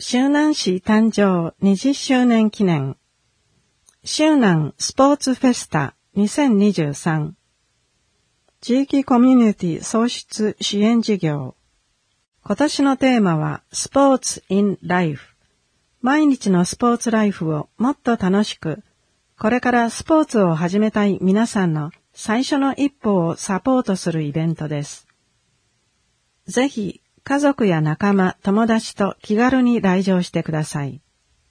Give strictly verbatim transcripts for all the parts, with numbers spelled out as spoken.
周南市誕生にじゅっしゅうねん記念周南スポーツフェスタにせんにじゅうさん地域コミュニティ創出支援事業。今年のテーマはスポーツ in life。毎日のスポーツライフをもっと楽しく、これからスポーツを始めたい皆さんの最初の一歩をサポートするイベントです。ぜひ家族や仲間、友達と気軽に来場してください。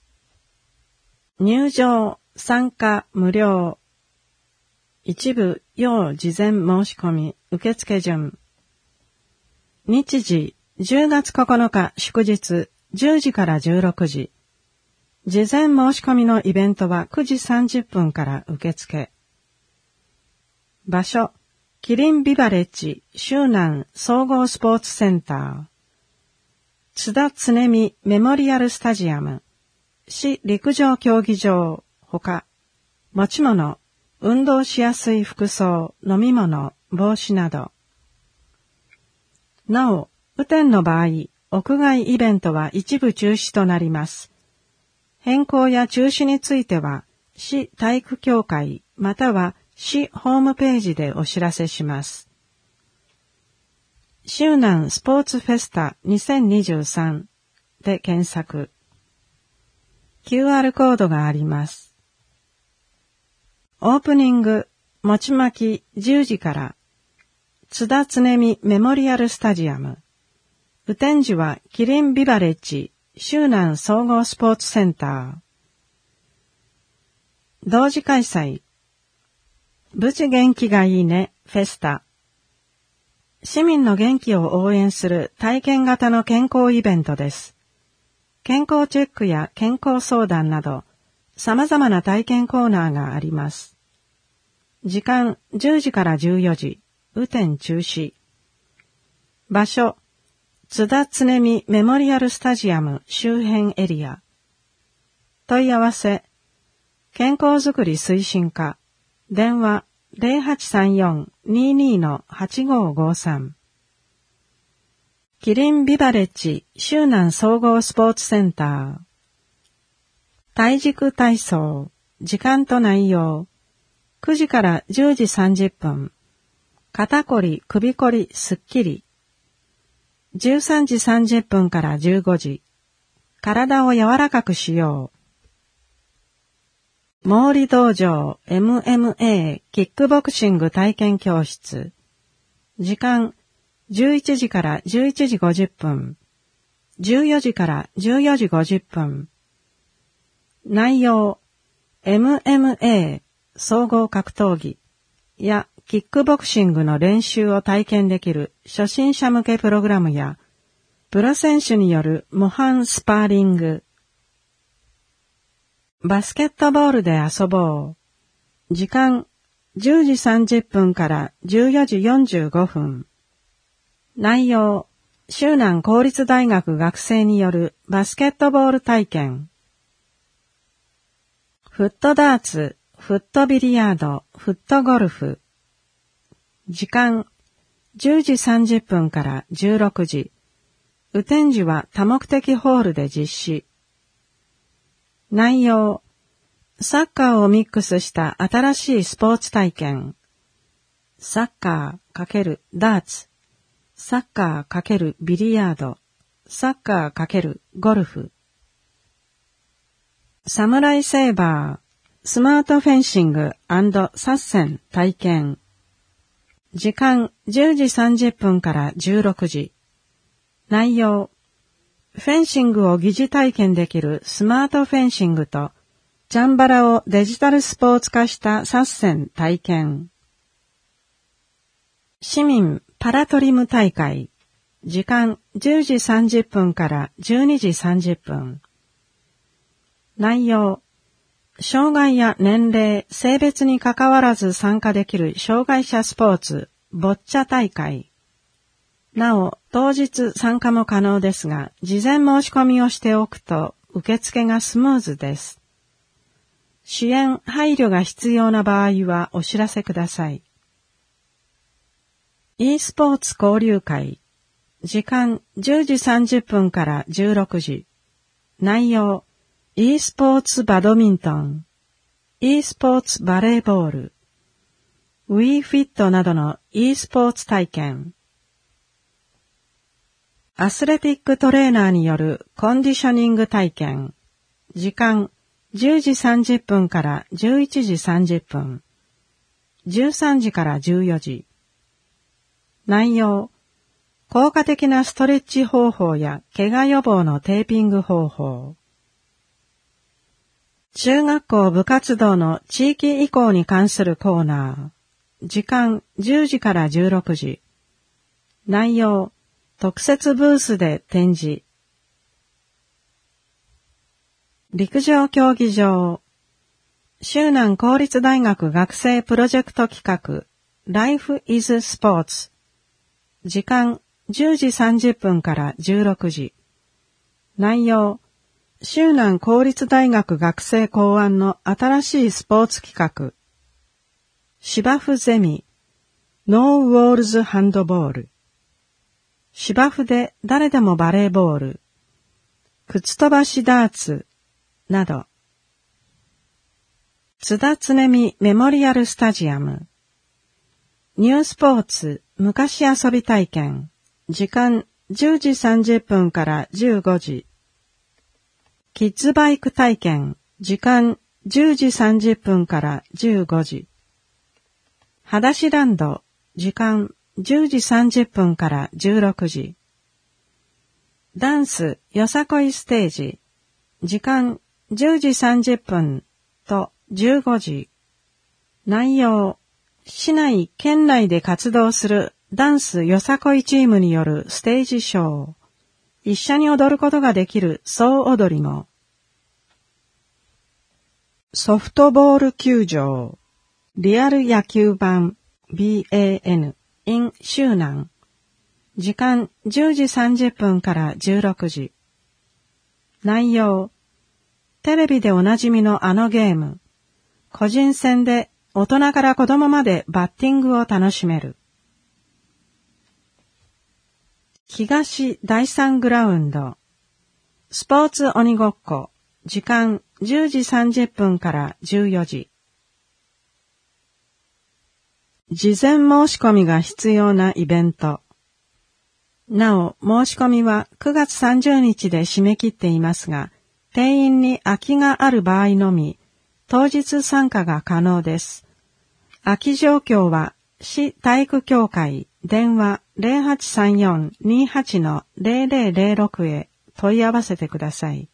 入場、参加無料。一部要事前申し込み、受付順。日時、じゅうがつここのか祝日、じゅうじからじゅうろくじ。事前申し込みのイベントはくじさんじゅっぷんから受付。場所、キリンビバレッジ周南総合スポーツセンター。津田常美メモリアルスタジアム。市陸上競技場、ほか。持ち物、運動しやすい服装、飲み物、帽子など。なお、雨天の場合、屋外イベントは一部中止となります。変更や中止については、市体育協会または市ホームページでお知らせします。周南スポーツフェスタにせんにじゅうさんで検索。キューアール コードがあります。オープニング、餅巻きじゅうじから、津田常美メモリアルスタジアム。雨天時はキリンビバレッジ周南総合スポーツセンター。同時開催。無事元気がいいねフェスタ。市民の元気を応援する体験型の健康イベントです。健康チェックや健康相談など、様々な体験コーナーがあります。時間じゅうじからじゅうよじ、雨天中止。場所、津田常美メモリアルスタジアム周辺エリア。問い合わせ、健康づくり推進課、電話 ゼロはちさんよん にーにー のはちごーごーさん。キリンビバレッジ周南総合スポーツセンター。体軸体操、時間と内容。くじからじゅうじさんじゅっぷん。肩こり、首こり、すっきり。じゅうさんじさんじゅっぷんからじゅうごじ。体を柔らかくしよう。毛利道場 エムエムエー キックボクシング体験教室。時間じゅういちじからじゅういちじごじゅっぷん。じゅうよじからじゅうよじごじゅっぷん。内容 エムエムエー 総合格闘技やキックボクシングの練習を体験できる初心者向けプログラムやプロ選手による模範スパーリング。バスケットボールで遊ぼう。時間じゅうじさんじゅっぷんからじゅうよじよんじゅうごふん。内容、周南公立大学学生によるバスケットボール体験。フットダーツ、フットビリヤード、フットゴルフ。時間、じゅうじさんじゅっぷんからじゅうろくじ。雨天時は多目的ホールで実施。内容、サッカーをミックスした新しいスポーツ体験。サッカー×ダーツ。サッカー×ビリヤード。サッカー×ゴルフ。サムライセーバー、スマートフェンシング&サッセン体験。時間じゅうじさんじゅっぷんからじゅうろくじ。内容、フェンシングを疑似体験できるスマートフェンシングと、チャンバラをデジタルスポーツ化したサッセン体験。市民パラトリム大会。時間じゅうじさんじゅっぷんからじゅうにじさんじゅっぷん。内容、障害や年齢、性別にかかわらず参加できる障害者スポーツ、ボッチャ大会。なお、当日参加も可能ですが、事前申し込みをしておくと受付がスムーズです。支援・配慮が必要な場合はお知らせください。e スポーツ交流会。時間じゅうじさんじゅっぷんからじゅうろくじ。 内容、e スポーツバドミントン、e スポーツバレーボール、Wii Fit などの e スポーツ体験。アスレティックトレーナーによるコンディショニング体験。時間、じゅうじさんじゅっぷんからじゅういちじさんじゅっぷん。じゅうさんじからじゅうよじ。内容、効果的なストレッチ方法や怪我予防のテーピング方法。中学校部活動の地域移行に関するコーナー。時間、じゅうじからじゅうろくじ。内容、特設ブースで展示。陸上競技場。州南公立大学学生プロジェクト企画 Life is Sports。時間じゅうじさんじゅっぷんからじゅうろくじ。内容、州南公立大学学生考案の新しいスポーツ企画。芝生ゼミ、ノーウォールズハンドボール。芝生で誰でもバレーボール。靴飛ばしダーツ。など。津田常美メモリアルスタジアム。ニュースポーツ昔遊び体験。時間じゅうじさんじゅっぷんからじゅうごじ。キッズバイク体験。時間じゅうじさんじゅっぷんからじゅうごじ。裸足ランド。時間じゅうじさんじゅっぷんからじゅうろくじ。ダンスよさこいステージ。時間じゅうじさんじゅっぷんとじゅうごじ。内容、市内県内で活動するダンスよさこいチームによるステージショー。一緒に踊ることができる総踊りも。ソフトボール球場。リアル野球版 ビーエーエヌ in 州南。時間じゅうじさんじゅっぷんからじゅうろくじ。内容、テレビでおなじみのあのゲーム。個人戦で大人から子供までバッティングを楽しめる。東第三グラウンド。スポーツ鬼ごっこ。時間じゅうじさんじゅっぷんからじゅうよじ。事前申し込みが必要なイベント。なお、申し込みはくがつさんじゅうにちで締め切っていますが、定員に空きがある場合のみ、当日参加が可能です。空き状況は、市体育協会電話 ゼロはちさんよん にはち の ゼロゼロゼロろく へ問い合わせてください。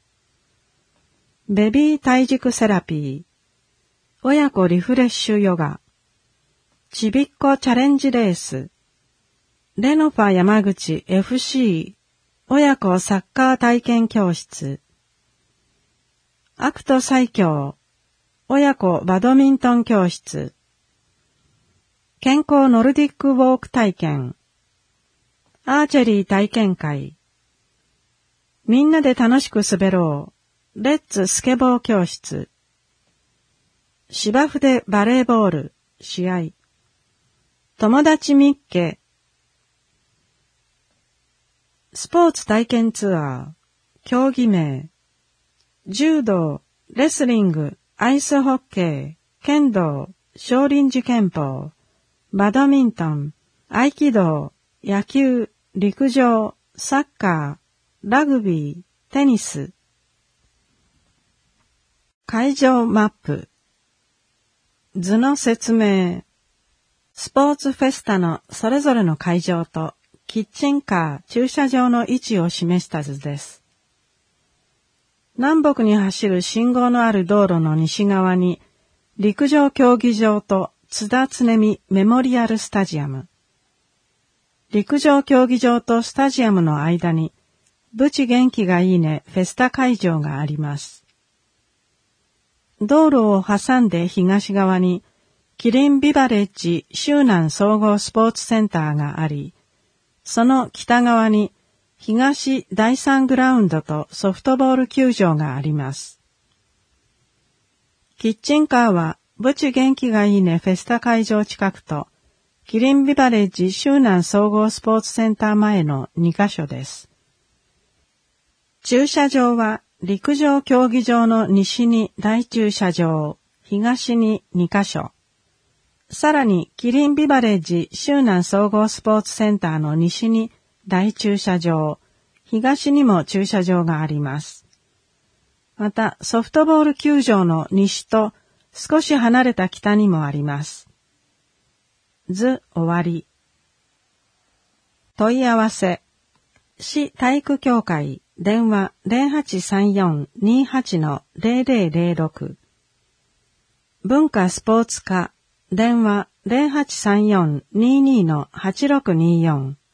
ベビー体軸セラピー、親子リフレッシュヨガ、ちびっこチャレンジレース、レノファ山口 エフシー 親子サッカー体験教室、アクト最強親子バドミントン教室、健康ノルディックウォーク体験、アーチェリー体験会、みんなで楽しく滑ろう、レッツスケボー教室、芝生でバレーボール、試合、友達ミッケ、スポーツ体験ツアー、競技名、柔道、レスリング、アイスホッケー、剣道、少林寺拳法、バドミントン、合気道、野球、陸上、サッカー、ラグビー、テニス。会場マップ。図の説明。スポーツフェスタのそれぞれの会場とキッチンカー、駐車場の位置を示した図です。南北に走る信号のある道路の西側に陸上競技場と津田常美メモリアルスタジアム。陸上競技場とスタジアムの間にブチ元気がいいねフェスタ会場があります。道路を挟んで東側にキリンビバレッジ州南総合スポーツセンターがあり、その北側に東第三グラウンドとソフトボール球場があります。キッチンカーはブチ元気がいいねフェスタ会場近くとキリンビバレッジ州南総合スポーツセンター前のにカ所です。 駐車場は陸上競技場の西に大駐車場、東ににカ所。さらにキリンビバレッジ周南総合スポーツセンターの西に大駐車場、東にも駐車場があります。またソフトボール球場の西と少し離れた北にもあります。図終わり。問い合わせ。市体育協会電話 ゼロはちさんよん にはち の ゼロゼロゼロろく。文化スポーツ課電話 ゼロはちさんよん にに の はちろくによん。